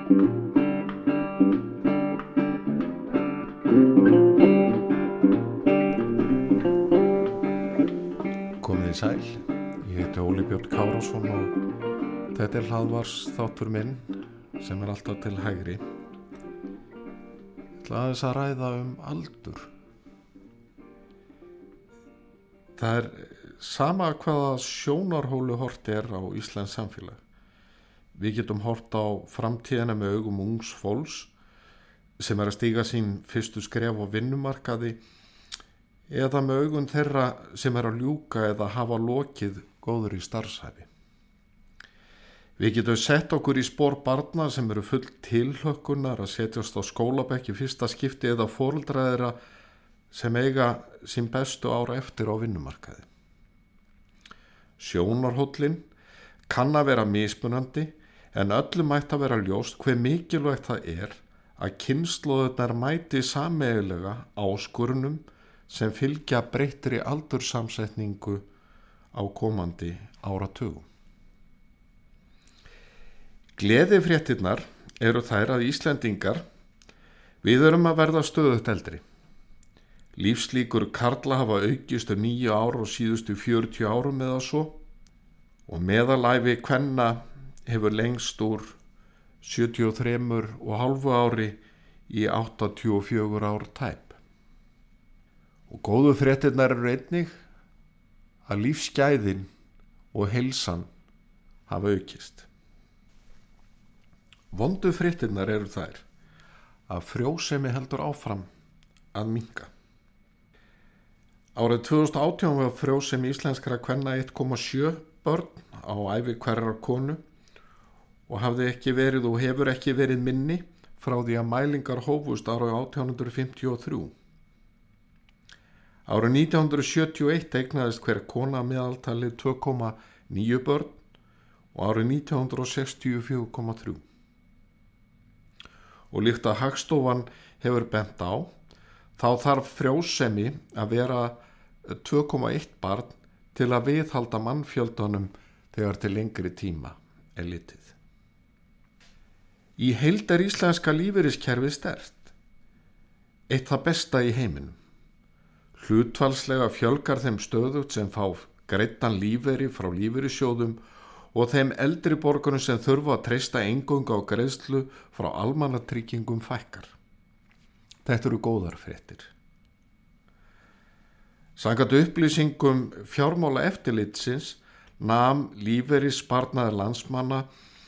Komið í sæl, ég heiti Óli Björn Kárason og þetta hlaðvars þáttur minn sem alltaf til hægri. Ég ætla aðeins að ræða aldur. Það sama hvaða sjónarhólu hort á íslenskt samfélag. Við getum hort á framtíðina með augum ungs fólks sem að stíga sín fyrstu skref á vinnumarkaði eða með augun þeirra sem að ljúka eða hafa lokið góður í starfshæfi. Við getum sett okkur í spor barna sem eru full tilhlökkunar að setjast á skólabekk í fyrsta skipti eða foreldra þeirra sem eiga sín bestu ára eftir á vinnumarkaði. Sjónarhóllinn kann að vera mismunandi en öllum ætti að vera ljóst hve mikilvægt það að kynslóðurnar mæti sameiginlega áskorunum sem fylgja breyttri aldurssamsetningu á komandi áratugum. Gleðifréttirnar eru þær að Íslendingar, við erum að verða stöðugt eldri. Lífslíkur karla hafa aukist 9 ár og síðustu 40 árum eða svo og meðalævi kvenna hefur lengst úr 73,5 ári í 84 ár tæp. Og góðu fréttirnar eru einnig að lífsgæðin og heilsan hafa aukist. Vondu fréttirnar eru þær að frjósemi heldur áfram að minnka. Árið 2018 var frjósemi íslenskra kvenna 1,7 börn á ævi hverrar konu og hafði ekki verið og hefur ekki verið minni frá því að mælingar hófust árið 1853. Árið 1971 eignaðist hver kona meðaltalið 2,9 börn og árið 1960 4,3. Og líkt að Hagstofan hefur bent á, þá þarf frjósemi að vera 2,1 barn til að viðhalda mannfjöldanum þegar til lengri tíma litið. Í heild íslenska lífeyriskerfið sterkt, eitt það besta í heiminum. Hlutfallslega fjölgar þeim stöðugt sem fá greiddan lífeyri frá lífeyrissjóðum og þeim eldri borgurum sem þurfa að treysta eingöngu á greiðslu frá almannatryggingum fækkar. Þetta eru góðar fréttir. Samkvæmt upplýsingum fjármálaeftirlitsins nam lífeyrissparnaður landsmanna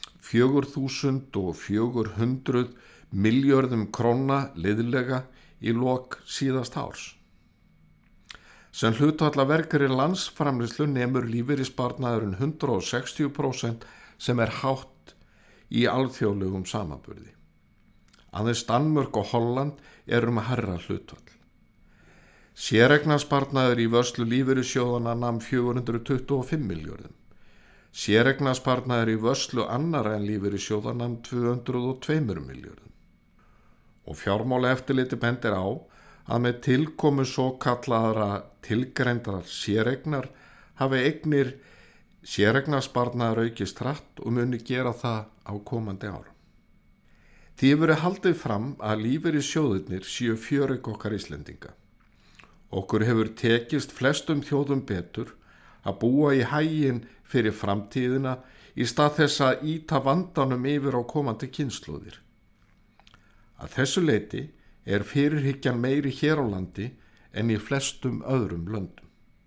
4.400 milljörðum króna liðlega í lok síðast árs. Sem hlutfall af vergri landsframleiðslu nemur lífeyrissparnaðurinn 160% sem hátt í alþjóðlegum samanburði. Aðeins Danmörk og Holland með hærra hlutfall. Séreignarsparnaður í vörslu lífeyrissjóðanna nam 425 milljörðum. Séreignarsparnaður í vörslu annarra en lífeyrissjóðanna nam 202 milljörðum. Og fjármálaeftirlitið bendir á að með tilkomu svo kallaðra tilgreindrar séreignar hafi eignir séreignarsparnaðar aukist hratt og muni gera það á komandi árum. Því hefur verið haldið fram að lífeyrissjóðirnir séu fjöregg okkar Íslendinga. Okkur hefur tekist flestum þjóðum betur að búa í haginn fyrir framtíðina í stað þess að ýta vandanum yfir á komandi kynslóðir. Að þessu leyti fyrirhyggjan meiri hér á landi en í flestum öðrum löndum.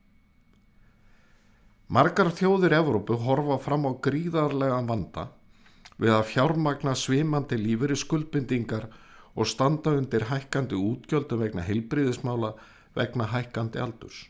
Margar þjóðir Evrópu horfa fram á gríðarlegan vanda við að fjármagna svimandi lífeyrisskuldbindingar og standa undir hækkandi útgjöldum vegna heilbrigðismála vegna hækkandi aldurs.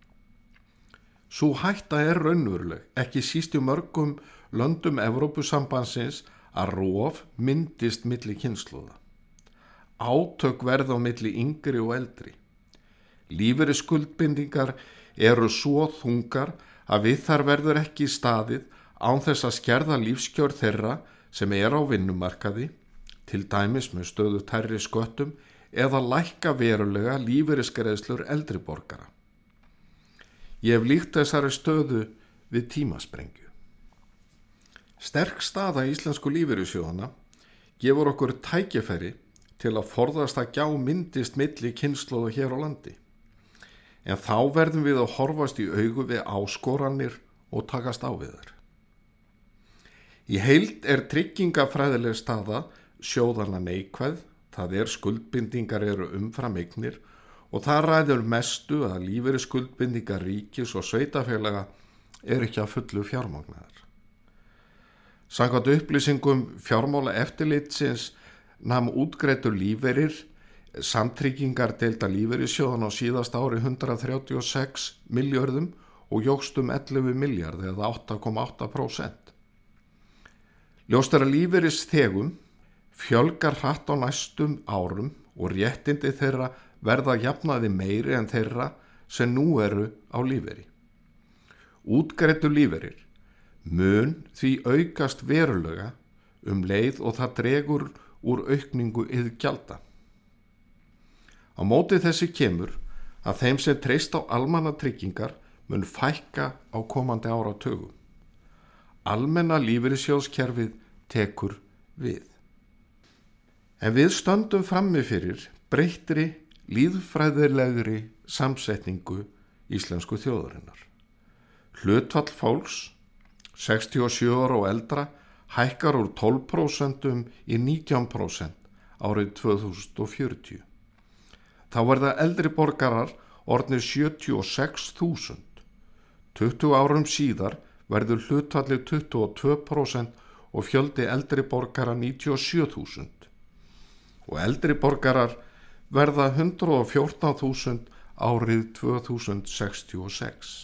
Sú hætta raunveruleg, ekki síst í mörgum löndum Evrópusambandsins að rof myndist milli kynslóða. Átök verða á milli yngri og eldri. Lífeyrisskuldbindingar eru svo þungar að við þar verður ekki staðið án þess að skerða lífskjör þeirra sem á vinnumarkaði, til dæmis með stöðugt hærri sköttum eða lækka verulega lífeyrisgreiðslur eldri borgara. Ég hef líkt þessari stöðu við tímasprengju. Sterk staða íslensku lífeyrissjóðanna gefur okkur tækifæri til að forðast að gjá myndist milli kynslóða hér á landi. En þá verðum við að horfast í augu við áskoranir og takast á við þær. Í heild tryggingafræðileg staða sjóðanna neikvæð, það skuldbindingar eru umfram eignir og það ræður mestu að lífeyrisskuldbindingar ríkis og sveitarfélaga ekki að fullu fjármagnaðar. Samkvæmt upplýsingum fjármálaeftirlitsins nam útgreiddur lífeyrir samtryggingardeilda lífeyrissjóðanna á síðasta ári 136 milljörðum og jókst 11 milljarð eða 8,8%. Ljóst að lífeyrisþegum fjölgar hratt á næstum árum og réttindi þeirra verða jafnaði meiri en þeirra sem nú eru á lífeyri. Útgreiddur lífeyrir mun því aukast verulega leið og það dregur úr aukningu iðgjalda. Á móti þessi kemur að þeim sem treyst á almannatryggingar mun fækka á komandi áratugum. Almenna lífeyrissjóðskerfið tekur við. En við stöndum frammi fyrir breyttri lýðfræðilegri samsetningu íslensku þjóðarinnar. Hlutfall fólks 67 ára og eldra hækkar úr 12% í 19% árið 2040. Þá verða eldri borgarar orðnir 76.000. 20 árum síðar verður hlutfallið 22% og fjöldi eldri borgara 97.000. Og eldri borgarar verða 114.000 árið 2066.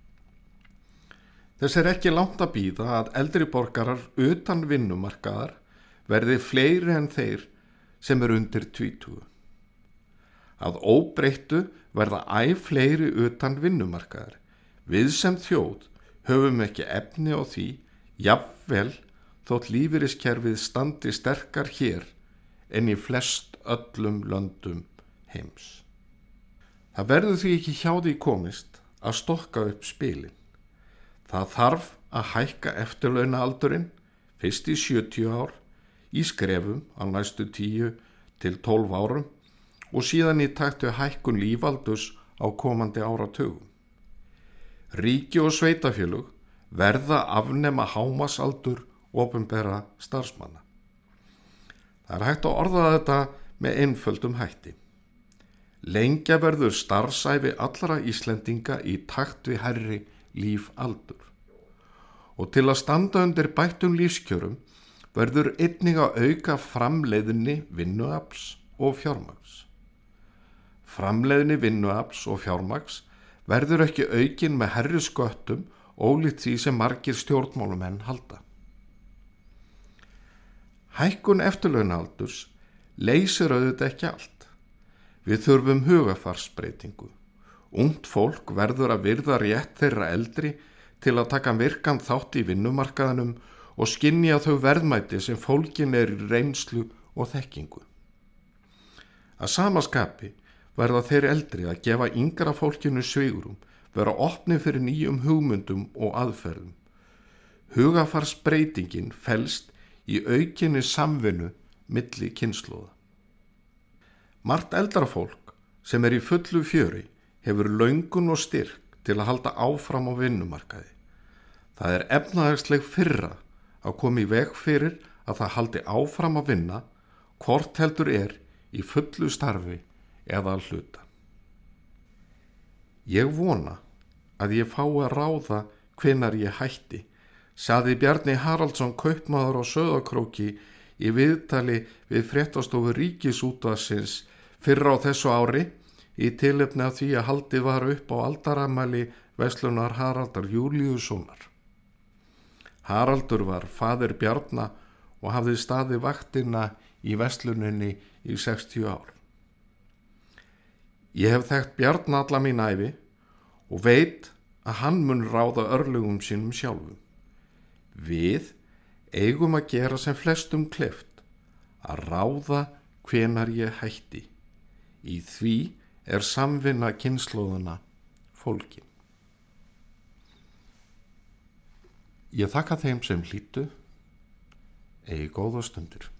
Þess ekki langt að bíða að eldri borgarar utan vinnumarkaðar verði fleiri en þeir sem undir 20. Að óbreyttu verða æ fleiri utan vinnumarkaðar. Við sem þjóð höfum ekki efni á því, jafnvel þótt lífeyriskerfið standi sterkar hér en í flest öllum löndum heims. Það verður því ekki hjá því komist að stokka upp spilin. Það þarf að hækka eftirlaunaaldurinn fyrst í 70 ár, í skrefum á næstu 10 til 12 árum og síðan í takt við hækkun lífaldurs á komandi áratugum. Ríki og sveitarfélög verða afnema hámarksaldur opinberra starfsmanna. Það hægt að orða þetta með einföldum hætti. Lengja verður starfsævi allra Íslendinga í takt við hærri lífaldur. Og til að standa undir bættum lífskjörum verður einnig að auka framleiðni vinnuafls og fjármagns. Framleiðni vinnuafls og fjármagns verður ekki aukin með hærri sköttum ólíkt því sem margir stjórnmálumenn halda. Hækkun eftirlaunaaldurs leysir auðvitað ekki allt. Við þurfum hugarfarsbreytingu. Ungt fólk verður að virða rétt þeirra eldri til að taka virkan þátt í vinnumarkaðinum og skynja þau verðmæti sem fólkin í reynslu og þekkingu. Að sama skapi verða þeir eldri að gefa yngra fólkinu svigrúm, vera opni fyrir nýjum hugmyndum og aðferðum. Hugarfarsbreytingin felst í aukinni samvinnu milli kynslóða. Margt eldra fólk sem í fullu fjöri hefur löngun og styrk til að halda áfram á vinnumarkaði. Það efnahagsleg firra að koma í veg fyrir að það haldi áfram að vinna, hvort heldur í fullu starfi eða að hluta. Ég vona að ég fái að ráða hvenær ég hætti, sagði Bjarni Haraldsson kaupmaður á Sauðárkróki í viðtali við fréttastofu Ríkisútvarpsins fyrr á þessu ári í tilefni af því að haldið var upp á aldarafmæli verslunar Haraldar Júlíussonar. Haraldur var faðir Bjarna og hafði staðið vaktina í versluninni í 60 ár. Ég hef þekkt Bjarna alla mín ævi og veit að hann mun ráða örlögum sínum sjálfum. Við eigum að gera sem flestum kleift, að ráða hvenar ég hætti. Í því samvinna kynslóðanna fólkin. Ég þakka þeim sem hlýddu, eigi góða stundir.